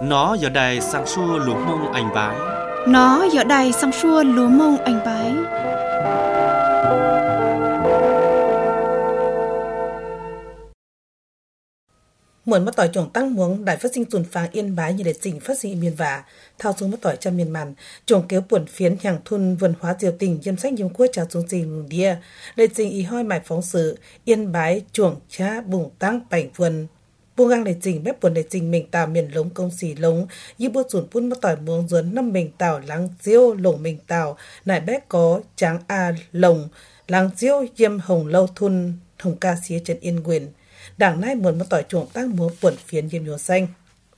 Nó giờ đây sang xua lúa mông anh bái. Nó giờ đây sang xua lúa mông anh bái. Muốn mất tỏi chuồng tăng muống đại phát sinh tuần phang Yên Bái như để chỉnh phát sinh miền vả thao xuống mất tỏi trong miền màn chuồng kéo buồn phiến hàng thun vườn hóa diều tình yêm sách yêm quốc trà xuống trình lùng đia để chỉnh ý hoi mải phóng sự Yên Bái chuồng cha bùng tăng bảy vườn buông ngang để chỉnh bếp buồn để chỉnh mình tàu miền lống công xỉ lống như bút sùn phun mất tỏi muống duấn năm mình tàu lăng diêu lồng mình tàu nải bé có tráng a lồng lăng diêu yêm hồng lâu thun hồng ca xía trên Yên Quyền đảng nay muốn mất tỏi chuồng tăng múa buồn phiến yêm nhúa xanh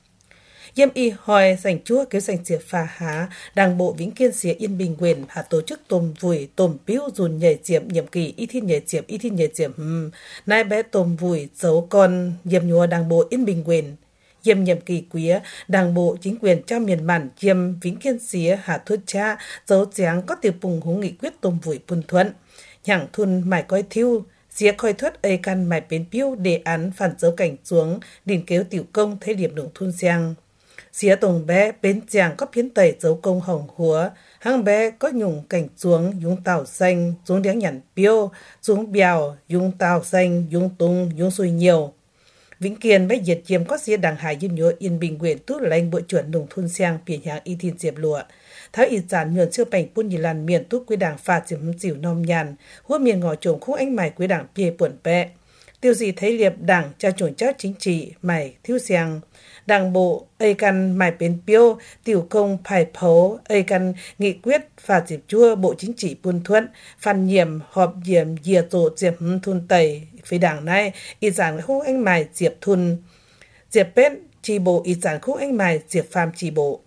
yêm y hoi sành chúa kế sành xỉa phà há đảng bộ Vĩnh Kiên xía Yên Bình Quyền hạ tổ chức tôm vùi tôm piu dùn nhảy chiếm nhiệm kỳ y thiên nhảy chiếm nay bé tôm vùi giấu con yêm nhúa đảng bộ Yên Bình Quyền yêm nhiệm kỳ quý đảng bộ chính quyền cho miền màn yêm Vĩnh Kiên xía hạ thuất cha giấu tráng có tiêu bùng húng nghị quyết tôm vùi bùn thuận nhẳng thun mải coi thiêu xía khoi thuất ấy căn mải bến piu đề án phản dấu cảnh xuống điền kéo tiểu công thấy điểm nông thôn giang xía tổng bé bến chàng có phiến tẩy dấu công hồng húa hang bé có nhung cảnh xuống dùng tàu xanh xuống đéng nhằn piu xuống bèo dùng tàu xanh dùng tung dùng xuôi nhiều Vĩnh Kiên bé diệt chiếm có xía đảng hải yêm nhúa Yên Bình Quyền tút lãnh bộ trưởng nông thôn giang biển hàng y thiên diệp lụa thái y giản nhuận chưa bành pun như làn miền tút quý đảng phạt diệm dịu nom nhàn hua miền ngõ trồng khúc anh mày quý đảng bia buồn bẹ tiêu gì thấy liệp đảng cha chủng cháu chính trị mày thiếu giang đảng bộ ấy căn mày bến piêu tiểu công phải phấu ấy căn nghị quyết phạt diệp chua bộ chính trị buôn thuận phan nhiệm họp nhiệm dìa tổ diệp thun tẩy với đảng này y giản khúc anh mày diệp thun diệp bết chi bộ y giản khúc anh mày diệp phàm chi bộ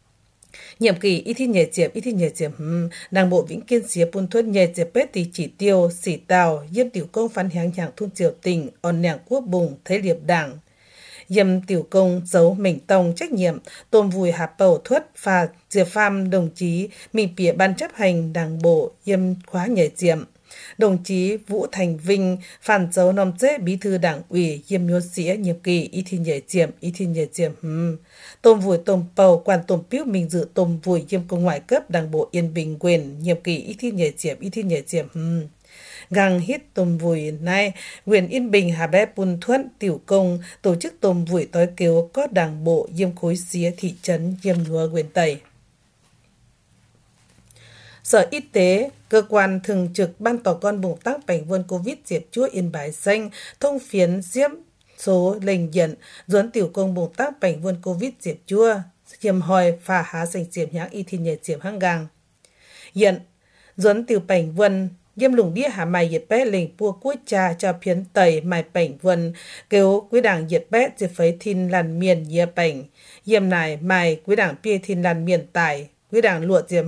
nhiệm kỳ y thiên nhẹ chiếm đảng bộ Vĩnh Kiên xía buôn thuận nhẹ chiếm bết thì chỉ tiêu xỉ tàu yêm tiểu công phán hàng hàng thun triều tình on nẻng quốc bùng thế liệp đảng yêm tiểu công giấu mình tông trách nhiệm tôm vùi hạp bầu thuất và diệp pham đồng chí mình bịa ban chấp hành đảng bộ yêm khóa nhẹ chiếm đồng chí Vũ Thành Vinh phản dấu nom chế bí thư đảng ủy yêm nhúa xía nhiệm kỳ y thiên nhẹ chiếm tôm vùi tôm bầu quan tôm piu mình dự tôm vùi yêm công ngoại cấp đảng bộ Yên Bình Quyền nhiệm kỳ y thiên nhẹ chiếm gang hít tôm vùi nay huyện Yên Bình hà bé bùn thuận tiểu công tổ chức tôm vùi tối kiều có đảng bộ yêm khối xía thị trấn yêm nhúa huyện Tây. Sở Y tế, cơ quan thường trực ban tỏ con bùng tăng bệnh vươn Covid diệp chúa Yên Bái xanh, thông phiến diễm số lệnh nhận, duấn tiểu công bùng tăng bệnh vươn Covid diệp chúa, diệm hòi phà há xanh diệm nhãng y thiên nhẹ diệm hăng gang. Nhận, duấn tiểu bệnh vươn, yêm lùng đĩa hà mày diệt bé lệnh bua cuối cha cho phiến tẩy mày bệnh vươn, kêu quý đảng diệt bé diệt phấy thiên làn miền nhẹ bệnh, yêm này mày quý đảng bia thiên làn miền tài, quý đảng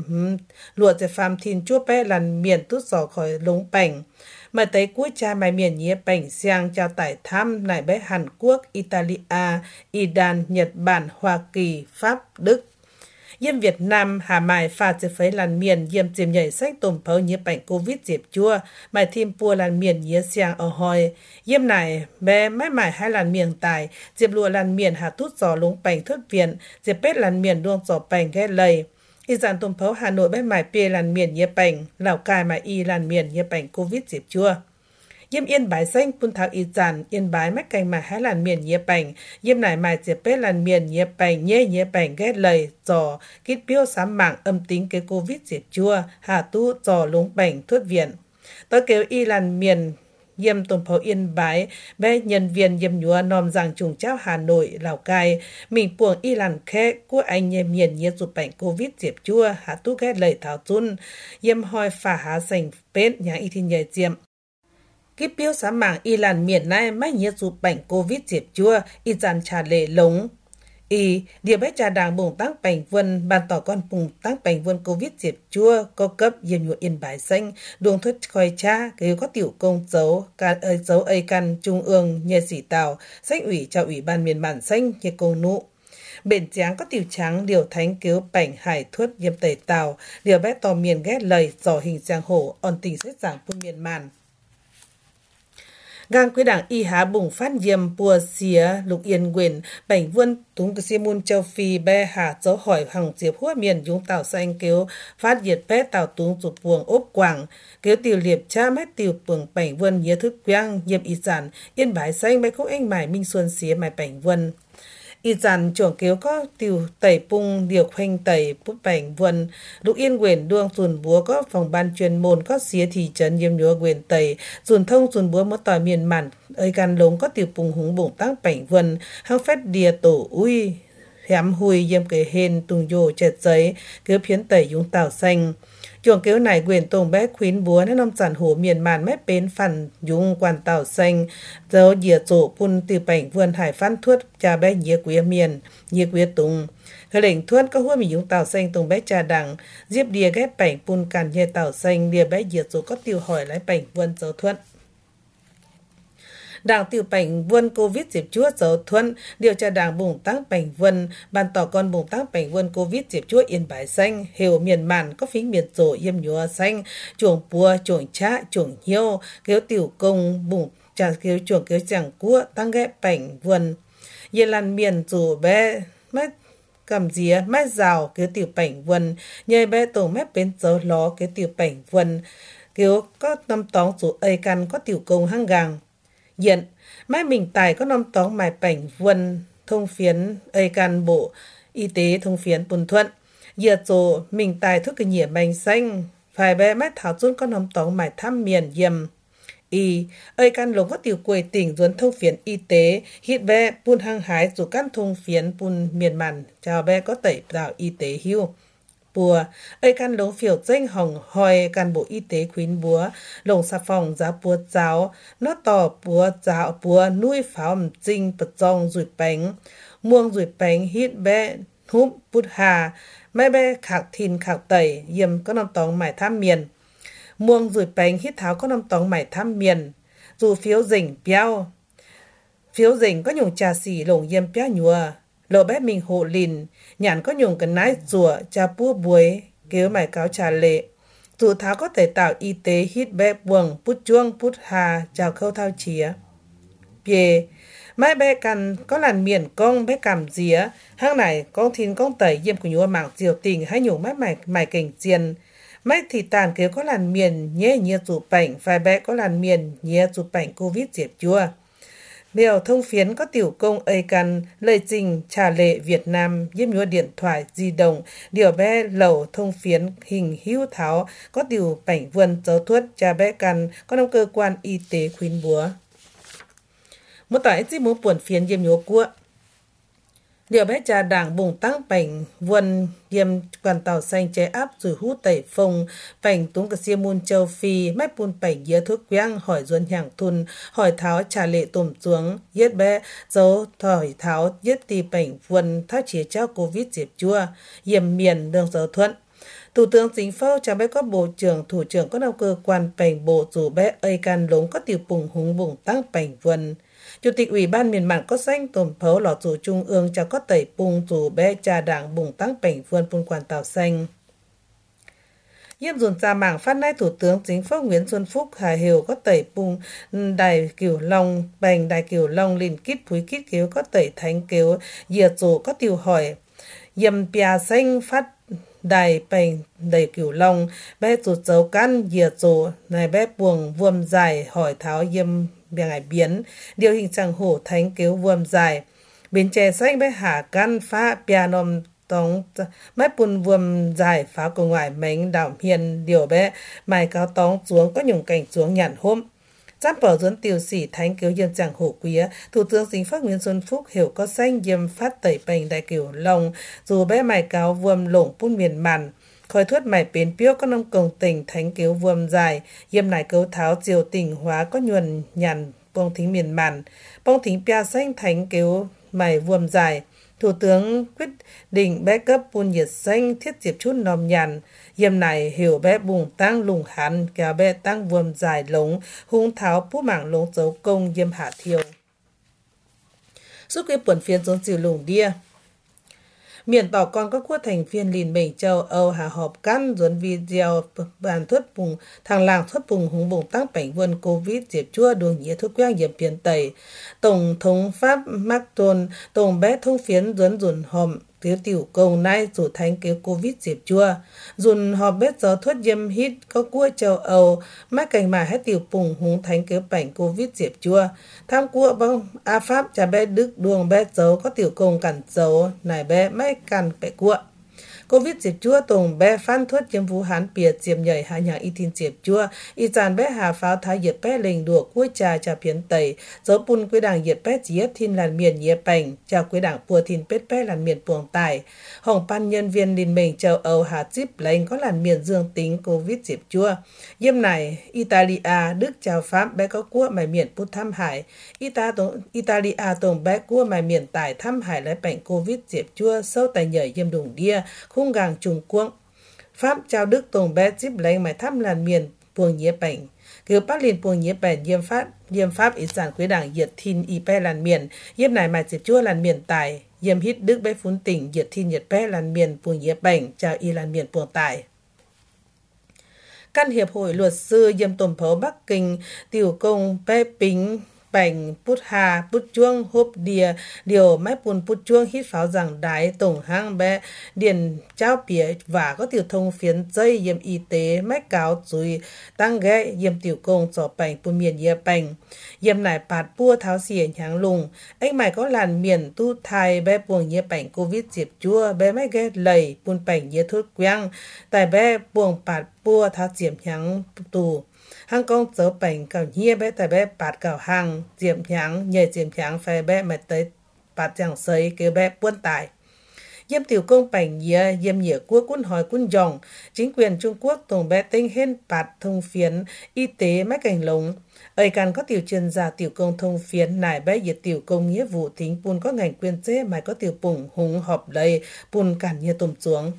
lụa diệp phàm thiên chúa bé làn miền tút giỏ khỏi lống bảnh mà tới cuối cha mày miền nhía bảnh xiang trao tải thăm nải bé Hàn Quốc, Italia, Iran, Nhật Bản, Hoa Kỳ, Pháp, Đức yêm Việt Nam hà mài phạt diệp phấy làn miền yêm diệm nhảy sách tôm phấu nhía bảnh Covid diệp chua mài thêm pua làn miền nhía xiang ở hoi yêm này bé mái mải hai làn miền tài diệp lụa làn miền hà tút giỏ lống bảnh thất viện diệp bết làn miền đuông giỏ bảnh ghé lầy y dàn tôm phấu Hà Nội bé mải pê làn miền nhé bảnh Lào Cai mải y làn miền nhé bảnh Covid diệp chua yêm Yên Bái xanh phun thảo y dàn Yên Bái mách canh mải hai làn miền nhé bảnh yêm nải mải diệp bết làn miền nhé bảnh nhé bảnh ghét lời giò kít piêu sám mạng âm tính cái Covid diệp chua hà tu giò lúng bảnh thuất viện tôi kêu y làn miền yêm tôm phấu Yên Bái bé nhân viên yêm nhúa nom rằng trùng cháo Hà Nội Lào Cai mình buồng y làn khẽ của anh yêm miền nhé dục bệnh Covid diệp chua hạ tu ghét lời thảo chun yêm hoi phà há sành bết nhà y thiên nhẹ diệm kíp piêu sám mạng y làn miền này mách nhé dục bệnh Covid diệp chua y dàn trà lệ lống y địa bách trà đảng bùng tăng bành vân bàn tỏ con bùng tăng bành vân Covid diệp chua có cấp yêm nhúa Yên Bái xanh đường thuất khoi cha kêu có tiểu công dấu ấy căn trung ương nhẹ sĩ tàu sách ủy cho ủy ban miền bản xanh nhẹ công nụ bền tráng có tiểu trắng điều thánh kêu bảnh hải thuất yêm tẩy tàu điều bé tò miền ghét lời dò hình giang hồ on tình xét giảng phương miền màn gang quý đảng y há bùng phát diêm bùa xía lục yên quyền bảnh vươn túng cái xiêm môn châu phi bè hạ dấu hỏi hằng diệp hua miền dũng tàu xanh kêu phát diệt bé tàu túng chụp buồng ốp quảng kêu tiểu liệp cha mét tiểu buồng bảnh vươn nhớ thức quang diêm y sản yên bái xanh mấy khúc anh mải minh xuân xía mải bảnh vươn y dàn trưởng kéo có tiểu tẩy pung điều khoanh tẩy bút bảnh vườn lục yên quyền đuông dùn búa có phòng ban chuyên môn có xía thị trấn yếm nhúa quyền tẩy dùn thông dùn búa mất tỏi miền mặn ơi gan lống có tiểu pung húng bổng tăng bảnh vườn hăng phép đìa tổ ui hém hui yếm cái hên tung dồ chẹt giấy kéo phiến tẩy dũng tàu xanh chuồng kéo này quyền tông bé khuyến búa nên nông sản hổ miền màn mép bến phản dung quan tàu xanh dấu dìa rộ pun từ bảnh vườn hải phan thuất cha bé nhía quý miền nhía quý tùng cái lệnh thuất có hua mình dung tàu xanh tông bé cha đằng diếp đìa ghép bảnh pun càn nhê tàu xanh đìa bé dìa rộ có tiêu hỏi lại bảnh vườn dấu thuất đảng tiểu bảnh vươn covid dịp chúa dấu thuận điều tra đảng bùng tăng bảnh vươn bàn tỏ con bùng tăng bảnh vươn covid dịp chúa yên bái xanh hiểu miền màn có phí miền rổ yêm nhúa xanh chuồng bùa chuồng chá chuồng hiêu kéo tiểu công bùng trà kéo chuồng kéo chẳng cua tăng ghép bảnh vươn yên lan miền rổ bé mất cầm día mét rào kéo tiểu bảnh vươn nhơi bé tổ mép bên dấu ló kéo tiểu bảnh vươn kéo có năm tóng rổ ây căn có tiểu công hăng gàng hiện mai mình tài có năm tóng mài bảnh vân thông phiến ây can bộ y tế thông phiến bùn thuận giờ rồi mình tài thuốc cái nhỉa bánh xanh phải bé mét thảo chôn có năm tóng mài thăm miền yếm y ây can lồng có tiểu quầy tỉnh duấn thông phiến y tế hít bé bùn hăng hái dù căn thông phiến bùn miền màn chào bé có tẩy đạo y tế hưu bùa ơi căn lống phiểu danh hồng hoi can bộ y tế khuyến búa lồng xà phòng giá búa giáo nó tỏ búa giáo búa nuôi pháo trinh bật dòng rủi bánh muông rủi bánh hít bé húp bút hà mấy bé khạc thìn khạc tẩy yếm có năm tóng mải tham miền muông rủi bánh hít tháo có năm tóng mải tham miền dù phiếu rỉnh có nhung trà xỉ lồng yếm pia nhùa lộ bé mình hộ lìn nhàn có nhung cái nái rùa cha bua buối kêu mày cáo trà lệ dù tháo có thể tạo y tế hít bé buồng bút chuông bút hà chào khâu thao chía bề mai bé cần có làn miền công bé cảm día hang này con thìn con tẩy yêm của nhua mảng diều tình hay nhung mái mày cảnh chiên mai thì tàn kêu có làn miền nhé nhia dù bệnh phải bé có làn miền nhé dù bệnh covid diệp chua điều thông phiến có tiểu công ây căn lời trình trả lệ Việt Nam yếm nhúa điện thoại di động điều bé lẩu thông phiến hình hữu tháo có tiểu bảnh vườn dấu thuất cha bé căn có trong cơ quan y tế khuyến búa một tỏi chỉ muốn buồn phiến yếm nhúa cua điều bé cha đảng bùng tăng bảnh vườn yếm quan tàu xanh chế áp rồi hút tẩy phồng bảnh túng cái xiêm môn châu phi mép bùn bảnh dĩa thuốc quang hỏi duân hàng thun hỏi tháo trả lệ tùm xuống yết bé dấu hỏi tháo yết tì bảnh vườn tháo chia trao covid diệp chua yếm miền đường dấu thuận Thủ tướng Chính phủ cha bé có bộ trưởng thủ trưởng có đầu cơ quan bảnh bộ dù bé ây can lống có tiểu bùng húng bùng tăng bảnh vườn Chủ tịch Ủy ban miền mạn có danh tổn phấu lọ chủ trung ương cho có tẩy bùng dù bé cha đảng bùng tăng bảnh vườn bùng quan tàu xanh. Yếm dùn ra mảng phát nay Thủ tướng Chính phủ Nguyễn Xuân Phúc Hà Hiểu có tẩy bùng đài kiểu long bành đài kiểu long linh kít phúi kít kiếu có tẩy thánh kiếu dìa dù có tiêu hỏi. Yếm bia xanh phát đài bành đầy kiểu long bé rụt dấu căn dìa dù này bé buồng vuông dài hỏi tháo yếm bia ngải biến điều hình chẳng hổ thánh kiếu vuông dài bên chè xanh bé hạ căn phá bia nôm tóng mái bùn vuông dài phá của ngoài mánh đảo hiền điều bé mài cao tóng xuống có nhung cảnh xuống nhàn hôm giáp bảo dẫn tiêu sĩ thánh kiếu dân chẳng hổ quý Thủ tướng Chính phủ Nguyễn Xuân Phúc hiểu có danh yếm phát tẩy bành đại kiểu long dù bé mài cáo vuông lủng bún miền màn khói thuất mài bến piếu có nông công tình thánh kiếu vuông dài yếm nải cấu tháo diều tình hóa có nhuần nhàn bông thính miền màn bông thính pia xanh thánh kiếu mài vuông dài Thủ tướng quyết định bé cấp bùn nhiệt xanh thiết diệp chút nòm nhàn yếm này hiểu bé bùng tăng lùng hẳn kéo bé tăng vuông dài lống hung tháo bút mảng lống dấu công yếm hạ thiêu. Giúp cái buồn phiên dốn dìu lùng đia miền tỏ còn có quốc thành viên Liên minh châu Âu hà họp căn dồn video bàn thuyết bùng thằng làng thuyết bùng hùng bùng tăng bệnh vươn Covid diệp chua đường nghĩa thuốc quang diệp biến tẩy. Tổng thống Pháp Macron tổng bé thông phiến dồn hòm tiểu tiểu công nay chủ thành kế Covid diệp chua dồn họp bếp gió thuốc diêm hít có quốc châu Âu mắc cảnh mà hết tiểu bùng hùng thành kế bệnh Covid diệp chua tham quốc bông A Pháp cha bé Đức đường bé dấu có tiểu công cản dấu này bé mấy cản bé quốc Covid diệp chua tổng bé phan thuốc diêm vũ hán biệt diệp nhảy hai nhà y tin diệp chua y tràn bé hà pháo thái diệp bé lình đùa cuối trà biến tẩy dấu bùn quy đảng diệp bé diệp thiên làn miền nhiệt bành trà quy đảng pua thiên bết bé làn miền buồng tài hồng pan nhân viên Liên minh châu Âu hà chip lệnh có làn miền dương tính Covid diệp chua diêm này Italia Đức chào Pháp bé có quốc mày miền put thăm hải Italia tổng bé quốc mày miền tài thăm hải lấy bệnh Covid diệp chua sâu tài nhảy diêm đùng đia khung gàng Trung Quốc Pháp chào Đức tổng bé chip lệnh mày thăm làn miền buồng nhiệt bệnh kiểu bắt liền buồng nhiệt bệnh diêm Pháp ý sản quý đảng diệt thiên y pe làn miền diêm này mày diệp chua làn miền tài diêm hít Đức bé phun tỉnh diệt thiên nhiệt pe làn miền buồng nhiệt bệnh chào y làn miền buồng tài căn hiệp hội luật sư diêm tổng phó Bắc Kinh tiểu công pe pính bành put hà put chuông hộp đìa điều máy bùn put chuông hít pháo rằng đái tổng hang bé điền trao bìa và có tiểu thông phiến dây diêm y tế máy cáo chui tăng ghé diêm tiểu công cho bành bùn miền dìa bành diêm này bạt bua tháo xỉa nháng lùng anh mày có làn miền tu thai bé buồng dìa bành Covid diệp chua bé máy ghé lầy bùn bành dìa thuốc quang tại bé buồng bạt bua tháo diệp nháng tù hang công dấu bệnh cào nhia bé tại bé bạt cào hàng diệm nháng nhảy diệm nháng phải bé mệt tới bạt chẳng sấy kêu bé buôn tài diêm tiểu công bệnh nhia diêm nhia quốc quân hỏi quân dòng chính quyền Trung Quốc tổng bé tinh hên bạt thông phiến y tế máy cảnh lống ấy càng có tiểu chuyên gia tiểu công thông phiến nải bé diệt tiểu công nghĩa vụ tính bùn có ngành quyền chế mà có tiểu bùng hùng họp đầy bùn cản nhia tùm xuống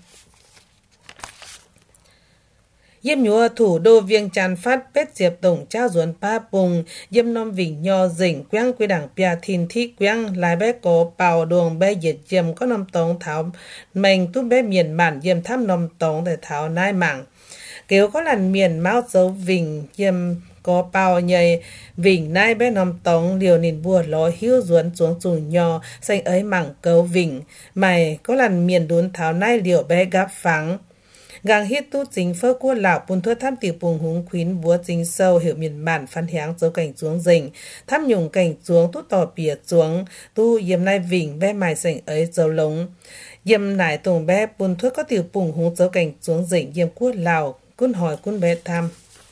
diêm nhúa thủ đô Viêng Chăn phát bết diệp tổng trao ruồn pa bùng diêm nom vịnh nho dỉnh quang quy đảng pia thìn thi quang lại bé có bào đường bé diệt diêm có nom tống tháo mình tu bé miền mạn diêm thăm nom tống để tháo nai mảng kiểu có làn miền máu dấu vịnh diêm có bào nhầy vịnh nai bé nom tống liều nìn bùa ló hiu ruồn xuống dùng nho xanh ấy mảng cấu vịnh mày có làn miền đốn tháo nai liều bé gáp phẳng gang hít tu chính phơ của lão bùn thua tham tiểu bùng húng khuyến búa chính sâu hiểu miền bản phan hiáng dấu cảnh xuống rình tham nhung cảnh xuống tu tỏ bìa xuống tu yếm nai vịnh bé mài sảnh ấy dấu lống yếm nải tùng bé bùn thua có tiểu bùng húng dấu cảnh xuống rình yếm của lão cún hỏi cún bé tham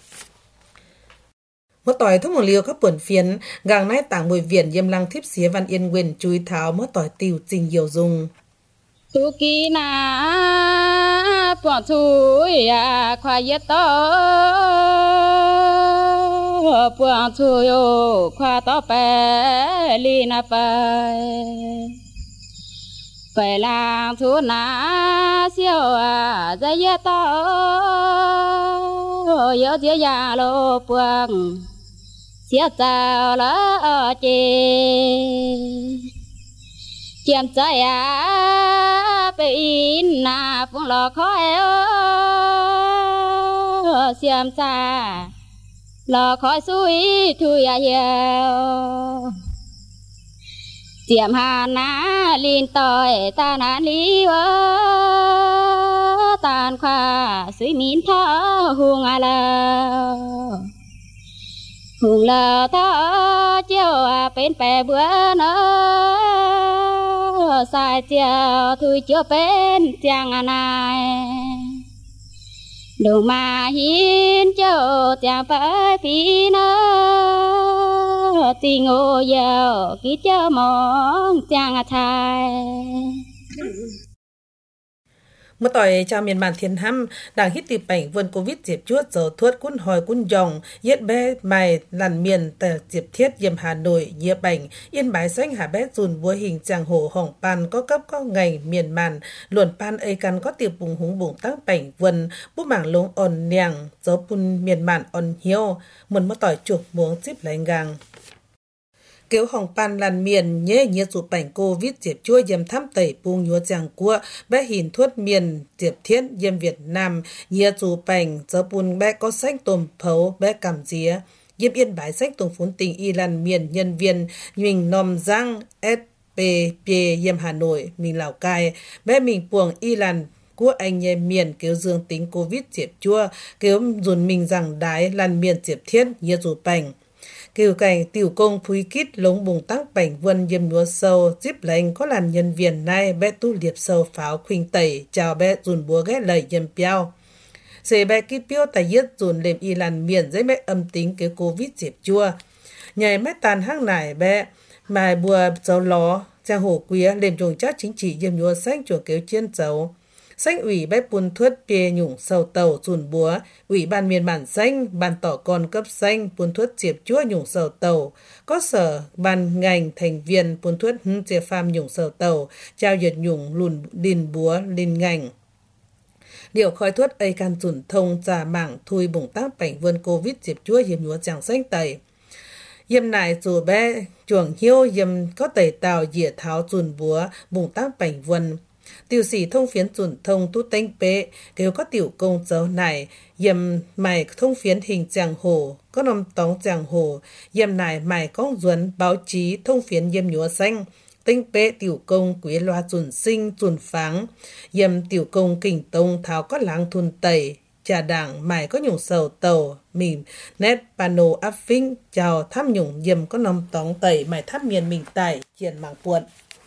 mất tỏi thông một liều các buồn phiến gang nai tảng mùi viền yếm lăng thiếp xía văn yên nguyên chui tháo mất tỏi tiểu trình nhiều dùng tu kỳ na bọn chui à khoa yết to bọn chui ô khoa to pe li na pe phải làm thu na siêu à dây yết to yết dễ ya lo buông siêu sao lo chê chiêm trái à pe in na phong lò khói xiêm xa lò khói suy thui à yêu chiêm hà na linh tỏi ta na lý tan khoa suy min thọ hùng à lờ hùng lờ thọ chiều à bên bè bữa nữa sai chiều thui chiều bên chàng à này đồ mà hiến chiều chàng phải phi nữa tình ô yêu ký chiều mong chàng à thai mất tỏi chào miền bản thiên hăm đang hít tìm bệnh vườn Covid diệp chuốt dầu thuốc cún hỏi cún dòng yết bé mày làn miền tờ diệp thiết diêm Hà Nội nhiễm bệnh yên bái xanh hà bé dùn búa hình chàng hồ hỏng pan có cấp có ngày miền màn luồn pan ấy căn có tiệp bùng húng bùng tăng bệnh vườn bút mảng lông ồn nèng dấu bùn miền màn ồn hiêu muốn mất tỏi chuột muống chip lại gang Kéo hồng pan làn miền nhé nhé dụ bảnh Covid diệp chua yếm thăm tẩy bung nhúa giang cua bé hình thuốc miền diệp thiên yếm Việt Nam nhé dụ bảnh giờ bùn bé có sách tôm phấu bé cảm día yếm yên bái sách tôm phún tình y làn miền nhân viên mình nòm giang SPP yếm Hà Nội mình Lào Cai bé mình buồng y làn của anh nhé miền kéo dương tính Covid diệp chua kéo dùn mình rằng đái làn miền diệp thiên nhé dụ bảnh kiều cảnh tiểu công phui kít lống bùng tăng bảnh vân yếm nhúa sâu díp lành có làn nhân viên này bé tu liệp sâu pháo khuynh tẩy chào bé dùn búa ghé lời yếm piao xế bé kít piao tài yết dùn lềm y làn miền dễ bé âm tính cái Covid diệp chua nhảy mét tàn hang nải bé mài bùa dấu ló giang hồ quía lềm chuồng chắc chính trị yếm nhúa xanh chuồng kéo chiên dấu Xanh ủy bé bùn thuất bê nhủng sầu tàu dùn búa, ủy ban miền bản xanh, ban tỏ con cấp xanh, bùn thuất diệp chúa nhủng sầu tàu, có sở ban ngành thành viên bùn thuất diệp pham nhủng sầu tàu, trao dệt nhủng lùn đìn búa lên ngành. Điều khói thuất ấy can dùn thông giả mảng thui bùng tác bảnh vươn Covid diệp chúa yếm nhúa chẳng xanh tẩy. Yếm này dù bé chuồng hiêu yếm có tẩy tàu dịa tháo dùn búa bùng tác bảnh vươn. Tiểu sĩ thông phiến dùn thông tu tênh bế, kêu có tiểu công dấu này, yếm mày thông phiến hình giang hồ, có nông tóng giang hồ, yếm này mày con duẩn báo chí thông phiến yếm nhúa xanh, tênh bế tiểu công quý loa dùn sinh dùn pháng, yếm tiểu công kình tông tháo có láng thun tẩy, trà đảng mày có nhung sầu tàu, mìm nét pano áp vinh, chào thăm nhung yếm có nông tóng tẩy, mày thắp miền mình tải, chiền mảng puộn.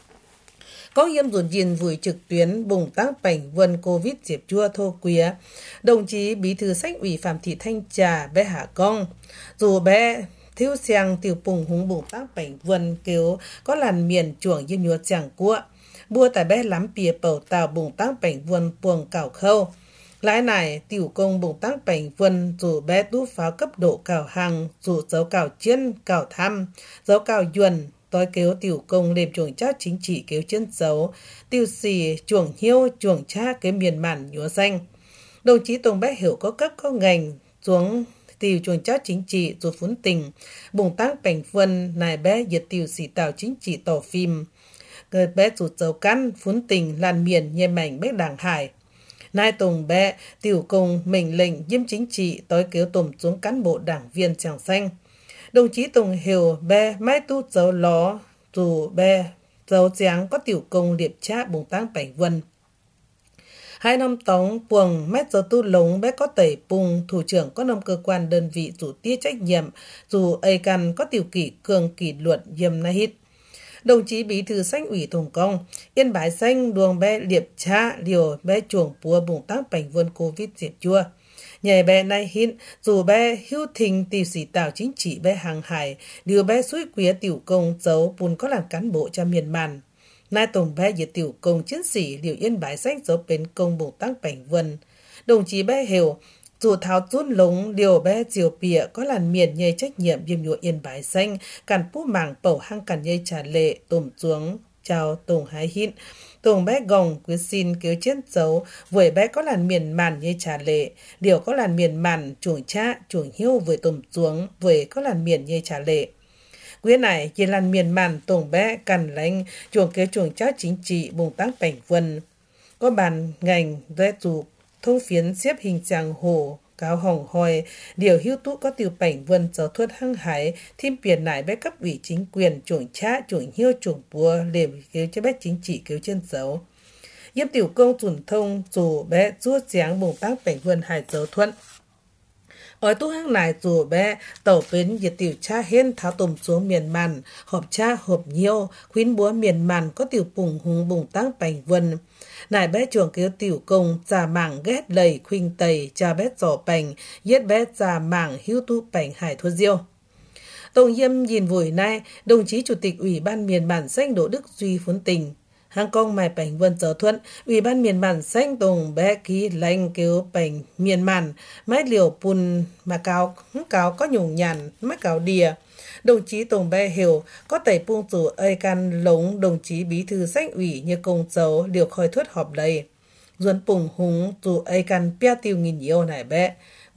Có yếm dùn dìn vùi trực tuyến bùng tác bảnh vân Covid diệp chua thô quía. Đồng chí bí thư sách ủy Phạm Thị Thanh Trà bé Hạ Công. Dù bé thiếu xiang tiểu bùng húng bùng tác bảnh vân kêu có làn miền chuồng yếm nhúa chẳng cua. Bua tại bé lắm bìa bầu tàu bùng tác bảnh vân buồng cảo khâu. Lãi này tiểu công bùng tác bảnh vân dù bé đút pháo cấp độ cảo hàng dù dấu cảo chiên cảo thăm dấu cảo yuan. Tôi kéo tiểu công lên chuồng chắc chính trị kéo chân dấu, tiểu sĩ chuồng hiêu chuồng chắc cái miền màn nhúa xanh. Đồng chí Tùng Bách hiểu có cấp có ngành xuống tiểu chuồng chắc chính trị rồi phún tình, bùng tác bảnh vân này bé giật tiểu sĩ tạo chính trị tỏ phim. Người bé rụt dấu căn phún tình làn miền nhẹ mảnh bách đảng hải. Nai Tùng bé tiểu công mình lệnh diêm chính trị tôi kéo tùm xuống cán bộ đảng viên chẳng xanh. Đồng chí Tùng hiểu bé mai tu dấu ló dù bé dấu tráng có tiểu công liệp trá bùng tăng bảnh vân. 2 năm tống buồng mét dấu tu lống bé có tẩy bùng thủ trưởng có năm cơ quan đơn vị dù tiết trách nhiệm dù ấy căn có tiểu kỷ cường kỷ luật yếm na hít. Đồng chí bí thư sách ủy Thùng Công yên bái xanh đuông bé liệp trá liều bé chuồng búa bùng tăng bảnh vân Covid diệp chua. Nhảy bé này hiện, dù bé hữu thình tiểu sĩ tạo chính trị bé hàng hải, điều bé suối quía tiểu công dấu bùn có làm cán bộ cho miền màn. Nai Tùng bé về tiểu công chiến sĩ liều yên bái sách dấu bến công bùng tăng bảnh vân. Đồng chí bé hiểu, dù tháo rút lống liều bé diều bịa có làn miền nhây trách nhiệm viêm nhụa yên bái xanh, càn pú mảng bầu hăng càn nhây trả lệ, tùm xuống, chào Tùng hái hít. Tùng bé gồng quyết xin cứu chết dấu, với bé có làn miền màn như trả lệ, điều có làn miền màn chuồng cha, chuồng hiêu với tùm xuống, với có làn miền như trả lệ. Quyết này chỉ làn miền màn Tùng bé cằn lánh, chuồng kế chuồng cha chính trị bùng tăng bảnh vân. Có bàn ngành rẽ dù thông phiến xếp hình giang hồ, cáo hồng hoi, điều hữu tụ có tiểu bảnh vân giáo thuật hăng hải, thêm biển nải bé cấp ủy chính quyền, chuồng cha, chuồng hiêu, chuồng búa, lềm cứu cho bé chính trị cứu chân dấu. Yếm tiểu công dùn thông, dù bé rút giáng bùng tác bảnh vân hải giáo thuận. Ở tu hăng này dù bé tàu bến diệt tiểu cha hên tháo tùm xuống miền màn, hộp cha hộp nhiêu, khuyến búa miền màn có tiểu bùng hùng bùng tác bảnh vân. Nài bé chuồng kêu tiểu công, già mảng ghét lầy khuynh tầy, cha bé giỏ bành, giết bé già mảng hữu tu bành hải thua diêu. Tổng yêm nhìn vùi nay, đồng chí Chủ tịch Ủy ban miền bản xanh Đỗ Đức Duy phún tình. Hàng công mài bành vân giáo thuận, Ủy ban miền bản xanh Tùng bé ký lanh kêu bành miền màn, mái liều bùn mà cáo có nhung nhàn, mái cáo đìa. Đồng chí Tùng bé hiểu có tẩy buông dù ơi can lống đồng chí bí thư sách ủy như công dấu liều khói thuất họp đầy. Duân bùng húng dù ơi can pia tiêu nghìn yêu này bé.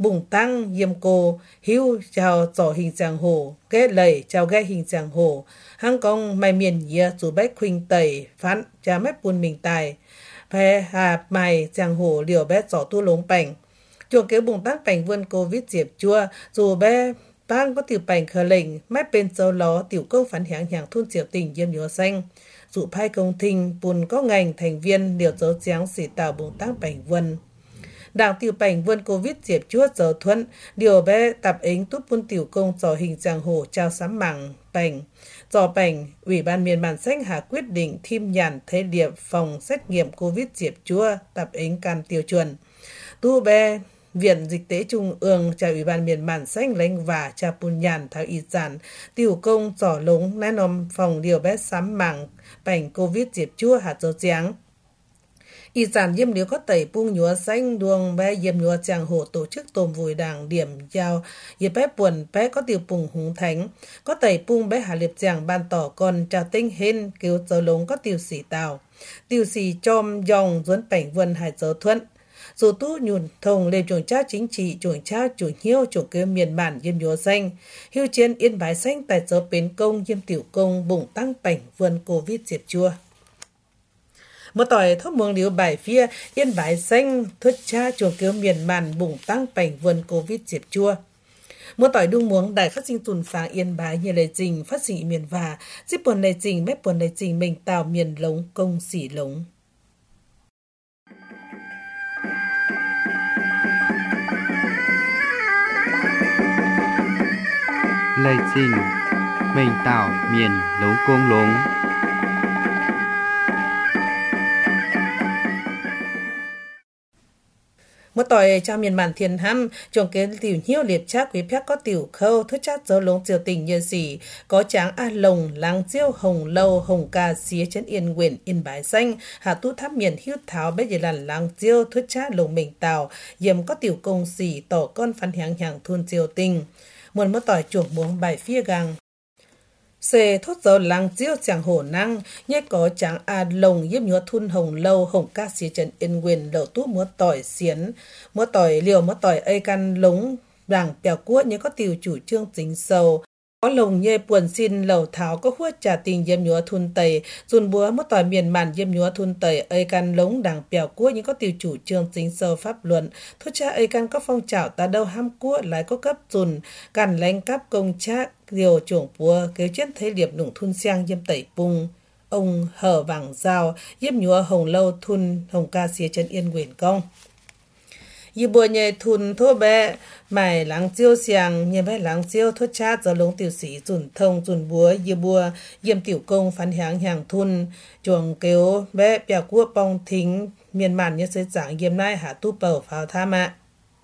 bùng tăng yếm cô hiu chào trò hình giang hồ ghé lầy chào ghé hình giang hồ hang công mai miền nhia dù bách khuynh tẩy phán cha mép buôn mình tài phe hà mày giang hồ liều bé trò tu lống bành chuồng kéo bùng tăng bành vươn covid diệp chua dù bé bang có tiểu bành khờ lệnh mép bên châu ló tiểu công phản hãng hàng thôn diệp tình yếm nhúa xanh dụ phai công thinh bùn có ngành thành viên liều dấu tráng xỉ tạo bùng tăng bành vươn đảng tiểu bành vươn covid diệp chua giờ thuận điều bé tập ính tút bún tiểu công trò hình giang hồ trao sắm mảng bành trò bành ủy ban miền bản xanh hạ quyết định thêm nhàn thế điệp phòng xét nghiệm covid diệp chua tập ính can tiêu chuẩn tu bé Viện Dịch tế Trung ương trao ủy ban miền bản xanh lãnh và cha bùn nhàn thảo y giản tiểu công trò lống nai nòm phòng điều bé sắm mảng bành covid diệp chua hạt dấu tráng y giản yếm liếu có tẩy bung nhúa xanh đuông bé yếm nhúa giang hồ tổ chức tôm vùi đảng điểm giao yếm bé buồn bé có tiểu bung húng thánh có tẩy bung bé hà liệp giang ban tỏ con trao tinh hên kêu dấu lống có tiểu sĩ tàu tiểu sĩ chom dòng duấn bảnh vân hải dấu thuận dù tu nhùn thông lên chuồng cha chính trị chuồng cha chuồng hiếu chuồng kêu miền bản yếm nhúa xanh hiếu chiến yên bái xanh tại dấu bến công yếm tiểu công bùng tăng bảnh vươn covid diệp chua một tỏi thốt muông liếu bài phía yên bái xanh thốt cha chuồng kêu miền bản bùng tăng bảnh vươn covid diệp chua một tỏi đung muống đại phát sinh tuần phàng yên bái như lệ trình phát sinh miền và giúp buồn lệ trình mép buồn lệ trình mình tạo miền lống công xỉ lống lệ trình mình tạo miền lống công lống một tỏi cho miền bản thiên hăm trồng kế tiểu nhiêu liệt chắc quý phép có tiểu khâu thức chắc dấu lống triều tình như gì có tráng a lồng láng chiêu hồng lâu hồng ca xía chân yên nguyện yên bái xanh hạ tu tháp miền hiếu tháo bé dì làn láng chiêu thức chắc lồng mình tàu yếm có tiểu công xỉ tỏ con phán hàng hàng thôn triều tình một một tỏi chuồng muống bài phía gang xe thốt dấu làng chiêu chẳng hổ năng nhé có tráng a lồng yếm nhúa thun hồng lâu hồng ca xía trần yên nguyên lẩu tú múa tỏi xiến múa tỏi liều múa tỏi ây căn lống đảng bèo cuốt nhé có tiểu chủ trương chính sâu có lồng nhê buồn xin lẩu tháo có khuất trả tình yếm nhúa thun tây dùn búa múa tỏi miền màn yếm nhúa thun tây ây căn lống đảng bèo cuốt nhé có tiểu chủ trương chính sâu pháp luận thốt cha ây căn có phong trào ta đâu ham cuốt lại có cấp dùn càn lãnh cấp công trác điều chuồng búa kéo chết thấy liệp nủng thun xiang yếm tẩy bung ông hở vàng dao yếm nhúa hồng lâu thun hồng ca xía chân yên nguyện công y bùa nhẹ thun thô bé mày láng chiêu xiang nhẹ bé láng chiêu thốt cha giờ lống tiểu sĩ dùn thông dùn búa y bùa yếm tiểu công phán hàng hàng thun chuồng kéo bé bèo cua bong thính miền màn như xây giảng yếm nai hạ tu bầu pháo tha mạ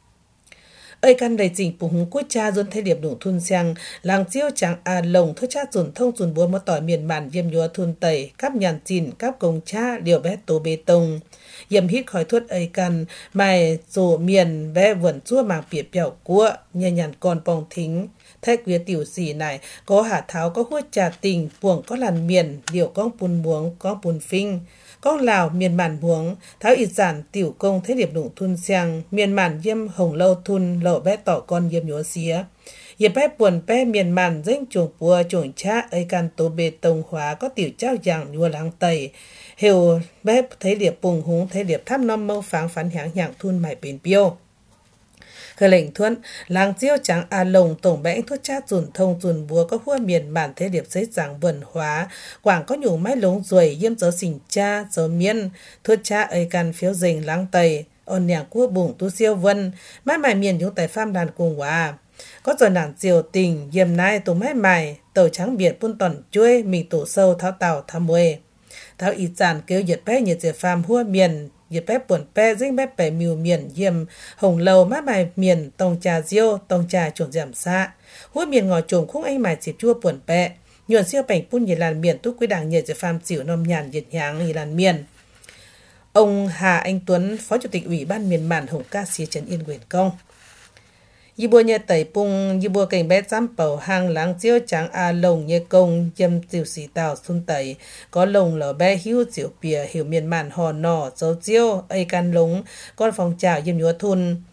ơi căn đầy chỉnh bùng hùng quốc cha dồn thay điệp đủ thun xiang làng chiêu chẳng a lồng thốt cha dồn thông dồn búa một tỏi miền màn yếm nhúa thun tẩy cáp nhàn chìn cáp công cha liều bé tố bê tông yếm hít khỏi thuốc ơi căn mày rổ miền bé vườn chua màng bịa bèo cua nhẹ nhàn con bong thính thay quý tiểu sĩ này có hạ tháo có huốt trà tình buồng có làn miền liều con bùn muống có bùn phinh con lào miền màn muống tháo y giản tiểu công thế điệp đủ thun xiang miền màn yếm hồng lâu thun lậu bé tỏ con yếm nhúa xía yếm bé buồn bé miền màn danh chuồng bùa chuồng cha ơi can tố bê tông hóa có tiểu trao giảng nhúa láng tẩy hiểu bé thấy điệp bùng húng thấy điệp tháp năm mâu pháng phán hãng hạng thun mải bền biêu khởi lệnh thuận làng chiêu tráng a lồng tổng bẽnh thuốc cha dùn thông dùn búa có hua miền bản thế điệp giấy giảng vườn hóa quảng có nhủ mái lống ruồi yếm dấu xình cha dấu miên thuốc cha ơi can phiếu dình láng tây ôn nhàng cua bùng tu siêu vân mái mải miền chúng tại pham đàn cùng hòa có giờ đàn diều tình yếm nai tổ mái mải tàu trắng biệt buôn tòn chuối mình tổ sâu tháo tàu tham muê tháo y giản kêu nhiệt bé nhiệt diệt pham hua miền nhiệt bé buồn bé dính bé bẻ miêu miền yếm hồng lâu mát bài miền tông trà diêu tông trà chuồng giảm xa hua miền ngồi chuồng khung anh mải dịp chua buồn bé nhuận siêu bảnh phun nhiệt làn miền túc quý đảng nhiệt diệt pham chịu nom nhàn nhiệt nháng nhiệt làn miền ông Hà Anh Tuấn phó chủ tịch ủy ban miền màn hồng ca xía trấn yên quyền công y bùa nhẹ tẩy bung y bùa cảnh bé giam bầu hàng láng chiêu tráng a lồng nhẹ công yếm tiểu sĩ tàu xuân tẩy có lồng lở bé hiu tiểu bìa hiểu miền màn hò nỏ dấu chiêu ây can lống con phòng trào yếm nhúa thun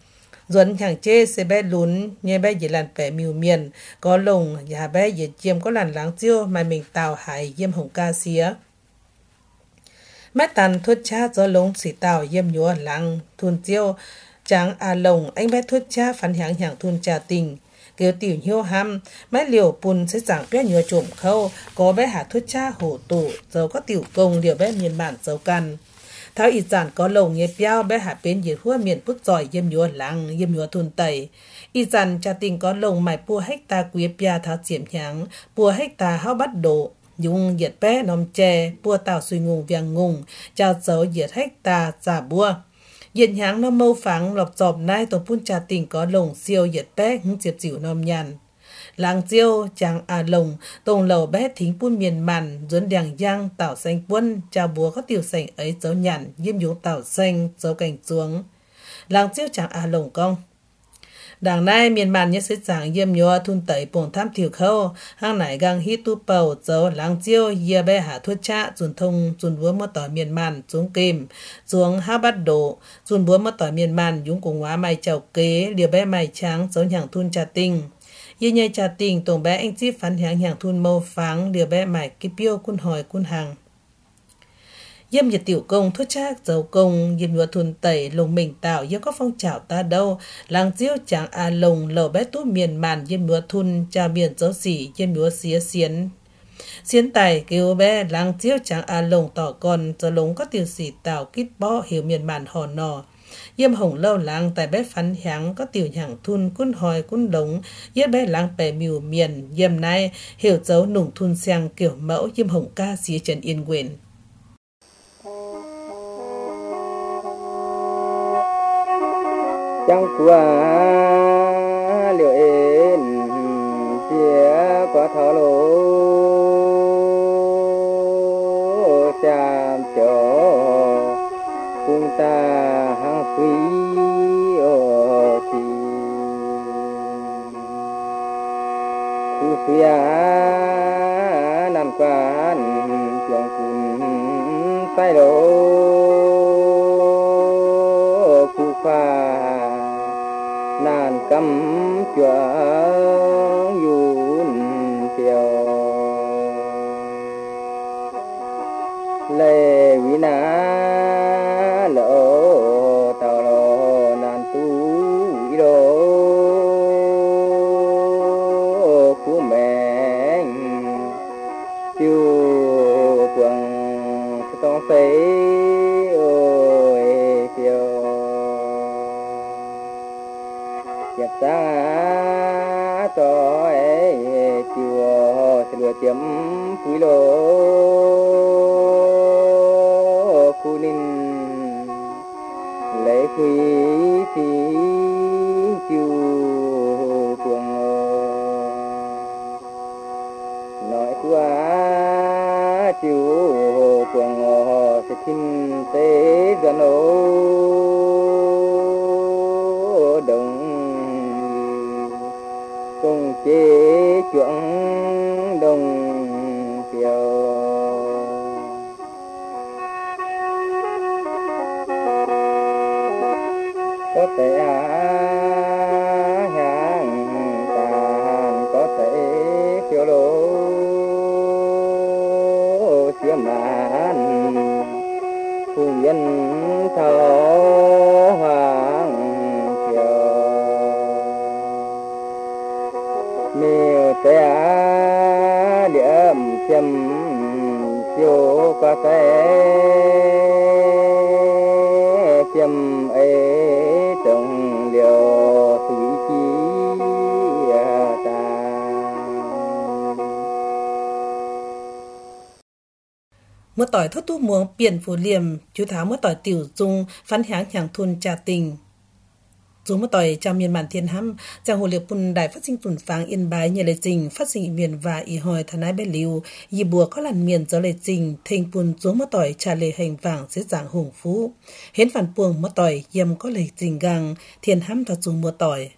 Duẩn hàng chê sẽ bé lún nhé bé dễ làn bẻ miêu miền có lồng nhà bé dễ chiêm có làn láng chiêu mà mình tàu hải yêm hồng ca xía mát tàn thuốc cha gió lông xỉ tàu yêm nhúa lăng thun chiêu tráng lồng anh bé thuốc cha phản hàng hàng thun trà tình kêu tiểu hiếu ham mái liều bùn sẽ giảng bé nhúa trộm khâu có bé hạ thuốc cha hổ tụ dấu có tiểu công liều bé miền bản dấu căn tháo ít giản có lồng nghe piao bé hạ bên nhiệt hua miền bút giỏi yêm nhúa lăng yêm nhúa thun tẩy ít giản cha tình có lồng mài pua hecta quý pia tháo chiếm nháng pua hecta hao bắt độ dùng nhiệt bé nóm chè pua tàu suy ngùng viang ngùng chào dấu nhiệt hecta giả bua nhiệt nháng nó mâu phẳng lọc dọc nai tổ phun trà tình có lồng siêu nhiệt bé hứng diệp dịu nóm nhàn làng chiêu chàng lồng tông lầu bé thính phun miền màn dẫn đèn giang tảo xanh quân chào búa có tiểu sành ấy dấu nhàn diêm dũng tảo xanh dấu cảnh xuống làng chiêu chàng lồng cong đảng nay miền màn nhất sức giảng yêm nhua thun tẩy bổng tham thiểu khâu hang nải gang hít tu bầu dấu láng chiêu yê bé hạ thuốc cha dùn thông dùn búa mất tỏi miền màn xuống kìm xuống ha bắt độ dùn búa mất tỏi miền màn dũng cùng hóa mày chào kế liều bé mày trắng dấu nhàng thun trà tinh yê nhây trà tinh tổng bé anh chip phán hàng nhàng thun mâu pháng liều bé mày kí piêu cun hỏi cun hàng yêm nhiệt tiểu công thuốc trác dấu công yêm nhúa thun tẩy lồng mình tạo yêm có phong trào ta đâu làng chiêu chàng lồng lầu bé tú miền màn yêm nhúa thun cha miền dấu xỉ yêm nhúa xía xiến tài kêu bé làng chiêu chàng lồng tỏ còn dấu lống có tiểu xỉ tạo kít bó hiểu miền màn hò nò yêm hồng lâu làng tại bé phán háng có tiểu nhàng thun cún hòi cún đống yết bé làng bè miều miền yêm nay hiểu dấu nùng thun sang kiểu mẫu yêm hồng ca xía trần yên quyền chẳng qua liệu ên chia qua thọ lô chạm cho cùng ta hàng quý ở thì khu suya nam quan chọn cùng tay lô khu pha nan cắm chuông yun phiêu lệ vi na lỗ tàu lỗ nan tu đô khu mẹ tiêu quăng tông phế ôi phiêu chặt ra cho ấy chiều lừa tiệm quý lô khu ninh lấy quý thì chiều cuồng nói qua chiều cuồng sẽ thiên tế gần ô đồng cùng chế chuộng đồng phiêu có thể hàng tàn có thể phiêu lô chia màn cùng nhân thọ hoàng phiêu miêu té điểm châm chiều qua té châm ấy trồng liều thủy chi ta Mưa tỏi thốt tu muông biển phù liềm chú tháo mưa tỏi tiểu dung phán háng hàng thôn trà tình dù mưa tỏi trong miền bản thiên hăm chàng hồ liệp bùn đài phát sinh tuần pháng yên bái nhờ lệ trình phát sinh miền và y hồi thà nái bê liu y bùa có làn miền do lệ trình thành bùn dù mưa tỏi trà lệ hành vàng dễ dàng hùng phú hến phản buông mưa tỏi yếm có lệ trình gang thiên hăm thà dù mưa tỏi